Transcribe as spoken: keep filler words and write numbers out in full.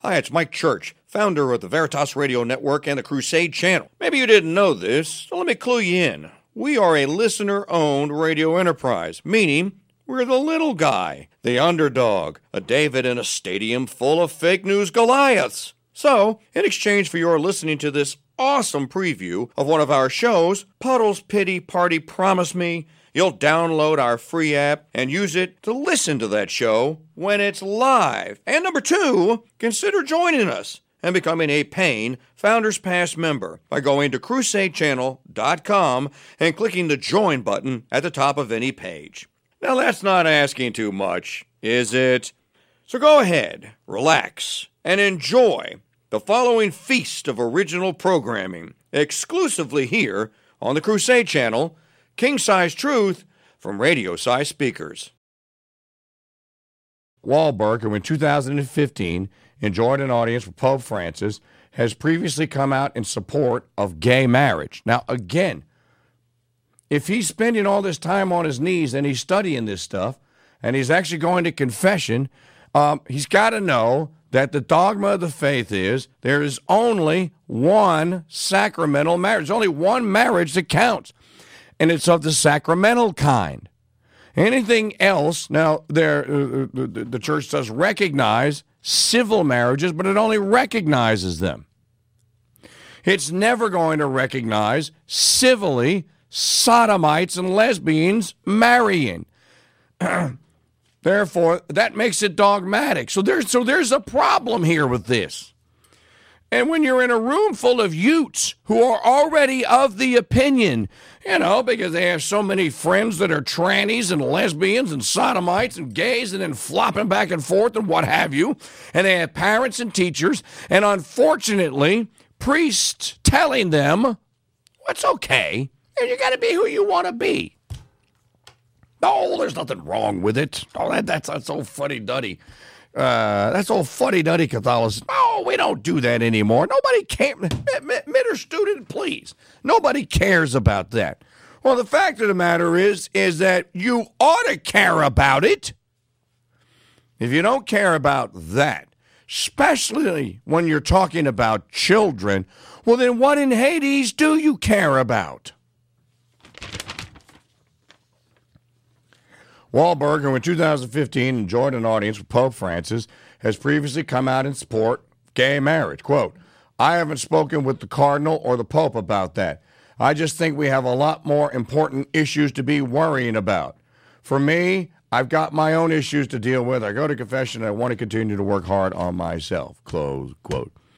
Hi, it's Mike Church, founder of the Veritas Radio Network and the Crusade Channel. Maybe you didn't know this, so let me clue you in. We are a listener-owned radio enterprise, meaning we're the little guy, the underdog, a David in a stadium full of fake news Goliaths. So, in exchange for your listening to this awesome preview of one of our shows, Puddle's Pity Party Promise Me, you'll download our free app and use it to listen to that show when it's live. And number two, consider joining us and becoming a paying Founders Pass member by going to crusade channel dot com and clicking the join button at the top of any page. Now that's not asking too much, is it? So go ahead, relax, and enjoy the following feast of original programming exclusively here on the Crusade Channel, King-Size Truth from radio-size speakers. Wahlberg, who in two thousand fifteen enjoyed an audience with Pope Francis, has previously come out in support of gay marriage. Now, again, if he's spending all this time on his knees and he's studying this stuff, and he's actually going to confession, um, he's got to know that the dogma of the faith is there is only one sacramental marriage. There's only one marriage that counts. And it's of the sacramental kind. Anything else, now, there, uh, the, the church does recognize civil marriages, but it only recognizes them. It's never going to recognize civilly sodomites and lesbians marrying. Therefore, that makes it dogmatic. So there's, so there's a problem here with this. And when you're in a room full of Utes who are already of the opinion, you know, because they have so many friends that are trannies and lesbians and sodomites and gays and then flopping back and forth and what have you, and they have parents and teachers, and unfortunately, priests telling them, well, it's okay, and you got to be who you want to be. Oh, there's nothing wrong with it. Oh, that, that's, that's so fuddy-duddy. Uh, that's all fuddy-duddy Catholicism. No, we don't do that anymore. Nobody cares. Mitter student, please. Nobody cares about that. Well, the fact of the matter is, is that you ought to care about it. If you don't care about that, especially when you're talking about children, well, then what in Hades do you care about? Wahlberg, who in two thousand fifteen enjoyed an audience with Pope Francis, has previously come out in support of gay marriage. Quote, I haven't spoken with the Cardinal or the Pope about that. I just think we have a lot more important issues to be worrying about. For me, I've got my own issues to deal with. I go to confession and I want to continue to work hard on myself. Close quote.